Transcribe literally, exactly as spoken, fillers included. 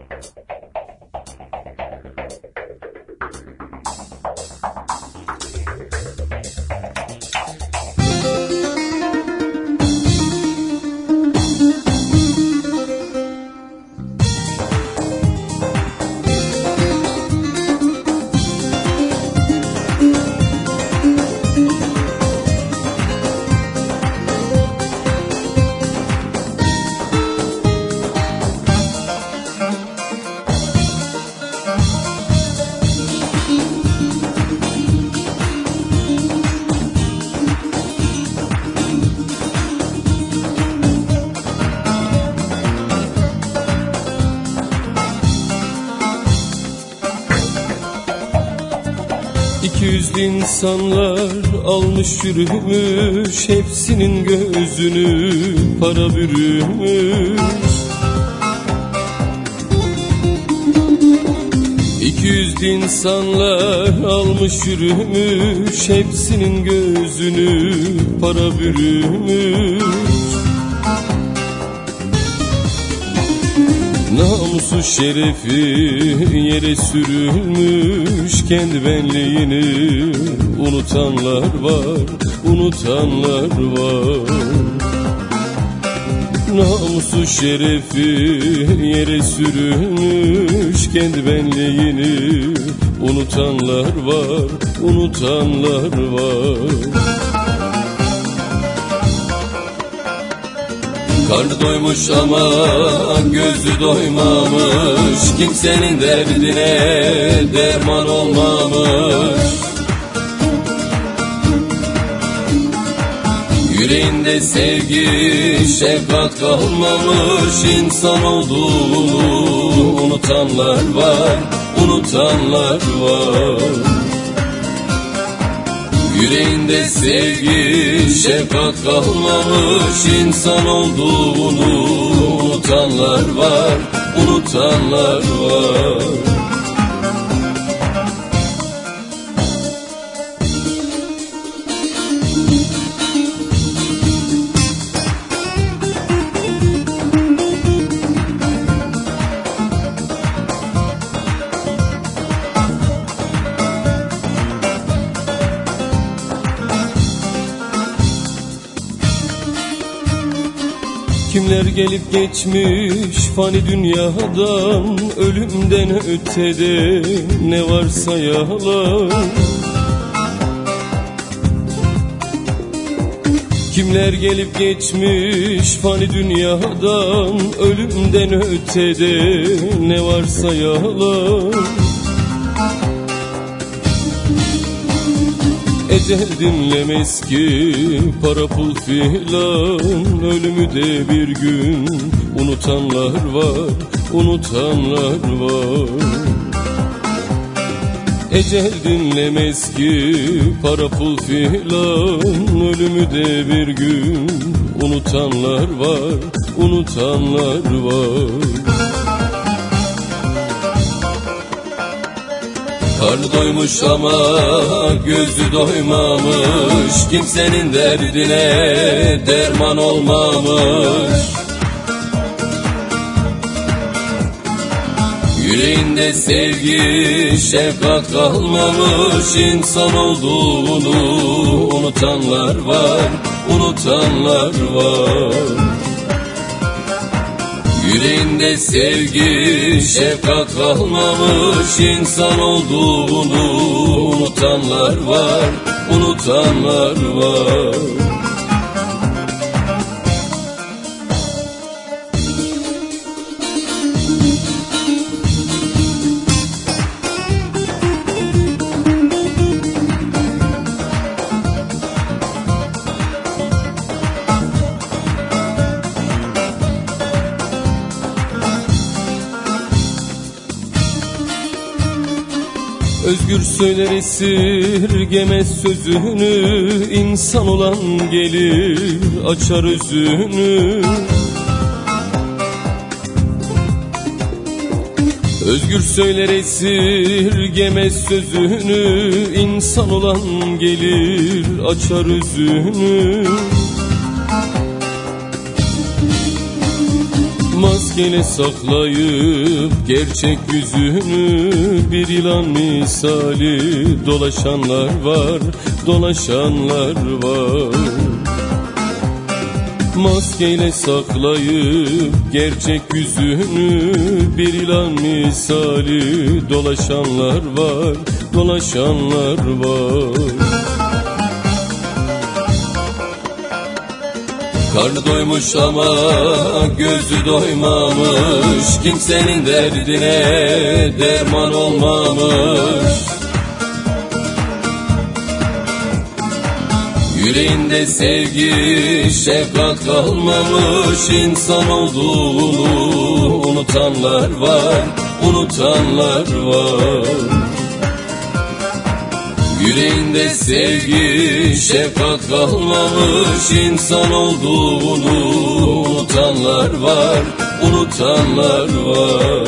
İki yüzlü insanlar almış yürümüş, hepsinin gözünü para bürümüş. İki yüzlü insanlar almış yürümüş, hepsinin gözünü para bürümüş. Namusu şerefi yere sürülmüş, kendi benliğini unutanlar var, unutanlar var. Namusu şerefi yere sürülmüş, kendi benliğini unutanlar var, unutanlar var. Karnı doymuş ama gözü doymamış, kimsenin derdine derman olmamış. Yüreğinde sevgi, şefkat kalmamış, insan olduğunu unutanlar var, unutanlar var. Yüreğinde sevgi, şefkat kalmamış, insan olduğunu unutanlar var, unutanlar var. Kimler gelip geçmiş fani dünyadan, ölümden ötede ne varsa yalan. Kimler gelip geçmiş fani dünyadan, ölümden ötede ne varsa yalan. Ecel dinlemez ki para pul filan, ölümü de bir gün unutanlar var, unutanlar var. Ecel dinlemez ki para pul filan, ölümü de bir gün unutanlar var, unutanlar var. Karnı doymuş ama gözü doymamış, kimsenin derdine derman olmamış. Yüreğinde sevgi, şefkat kalmamış, insan olduğunu unutanlar var, unutanlar var. Yüreğinde sevgi, şefkat kalmamış, insan olduğunu unutanlar var, unutanlar var. Özgür söyler esirgemez sözünü, insan olan gelir açar özünü. Özgür söyler esirgemez sözünü, insan olan gelir açar özünü. Maskeyle saklayıp gerçek yüzünü bir yılan misali dolaşanlar var, dolaşanlar var. Maskeyle saklayıp gerçek yüzünü bir yılan misali dolaşanlar var, dolaşanlar var. Karnı doymuş ama gözü doymamış, kimsenin derdine derman olmamış. Yüreğinde sevgi, şefkat kalmamış, insan olduğunu unutanlar var, unutanlar var. Yüreğinde sevgi, şefkat kalmamış, insan olduğunu unutanlar var, unutanlar var.